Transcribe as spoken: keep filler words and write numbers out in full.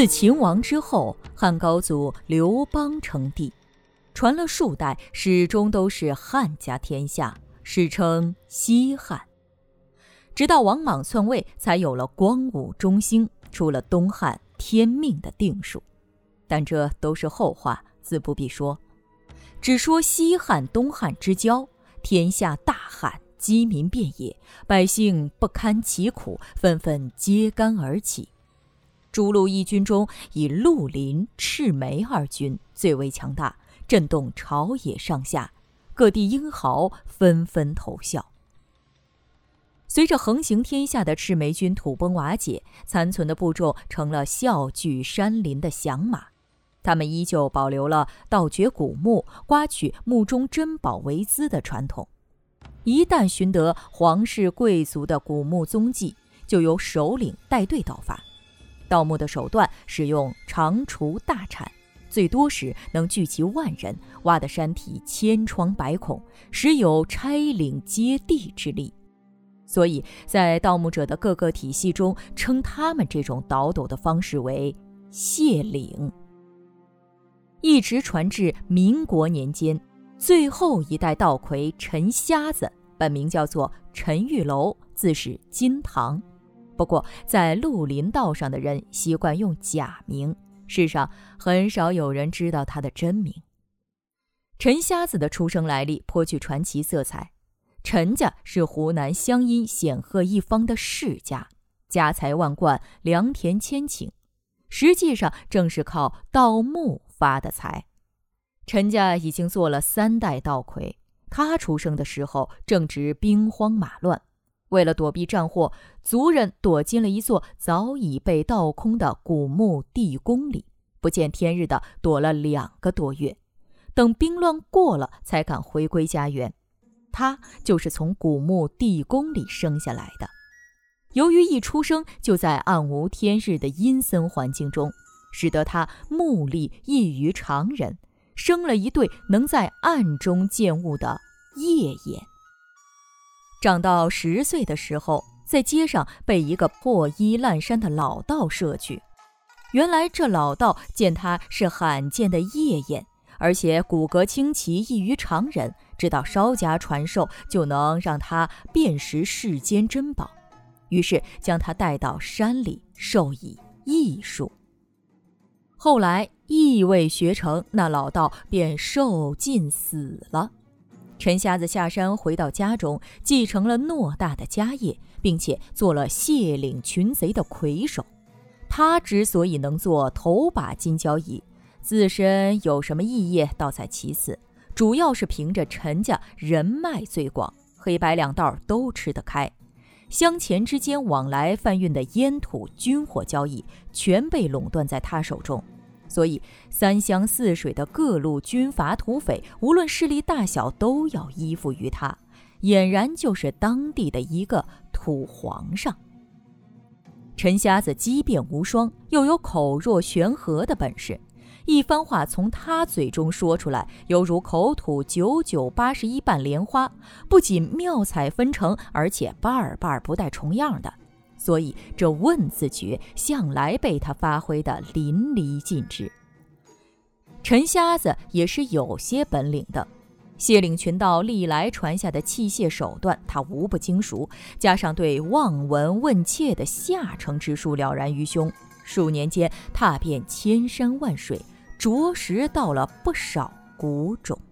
自秦王之后，汉高祖刘邦称帝，传了数代，始终都是汉家天下，史称西汉。直到王莽篡位，才有了光武中兴，出了东汉天命的定数。但这都是后话，自不必说。只说西汉东汉之交，天下大旱，饥民遍野，百姓不堪其苦，纷纷揭竿而起。诸路义军中，以绿林、赤眉二军最为强大，震动朝野上下，各地英豪纷纷投效。随着横行天下的赤眉军土崩瓦解，残存的部众成了笑聚山林的响马。他们依旧保留了盗掘古墓、刮取墓中珍宝为资的传统。一旦寻得皇室贵族的古墓踪迹，就由首领带队盗伐。盗墓的手段使用长锄大铲，最多时能聚集万人，挖得山体千疮百孔，实有拆岭接地之力。所以在盗墓者的各个体系中，称他们这种倒斗的方式为卸岭。一直传至民国年间，最后一代盗魁陈瞎子，本名叫做陈玉楼，自是金堂。不过在绿林道上的人习惯用假名，世上很少有人知道他的真名。陈瞎子的出生来历颇具传奇色彩。陈家是湖南湘阴显赫一方的世家，家财万贯，良田千顷，实际上正是靠盗墓发的财。陈家已经做了三代盗魁，他出生的时候正值兵荒马乱，为了躲避战祸，族人躲进了一座早已被盗空的古墓地宫里，不见天日的躲了两个多月，等兵乱过了才敢回归家园。他就是从古墓地宫里生下来的。由于一出生就在暗无天日的阴森环境中，使得他目力异于常人，生了一对能在暗中见物的夜眼。长到十岁的时候，在街上被一个破衣烂衫的老道摄去。原来这老道见他是罕见的夜眼，而且骨骼清奇异于常人，知道稍加传授就能让他辨识世间珍宝，于是将他带到山里授以艺术。后来艺未学成，那老道便受尽死了。陈瞎子下山回到家中，继承了偌大的家业，并且做了卸岭群贼的魁首。他之所以能做头把金交椅，自身有什么异业倒在其次，主要是凭着陈家人脉最广，黑白两道都吃得开，乡钱之间往来贩运的烟土军火交易全被垄断在他手中。所以三湘四水的各路军阀土匪，无论势力大小，都要依附于他，俨然就是当地的一个土皇上。陈瞎子机变无双，又有口若悬河的本事，一番话从他嘴中说出来，犹如口吐九九八十一瓣莲花，不仅妙彩纷呈，而且瓣儿瓣儿不带重样的。所以这问字诀向来被他发挥得淋漓尽致。陈瞎子也是有些本领的，卸岭群盗历来传下的器械手段他无不精熟，加上对望闻问切的下乘之术了然于胸，数年间踏遍千山万水，着实到了不少古种。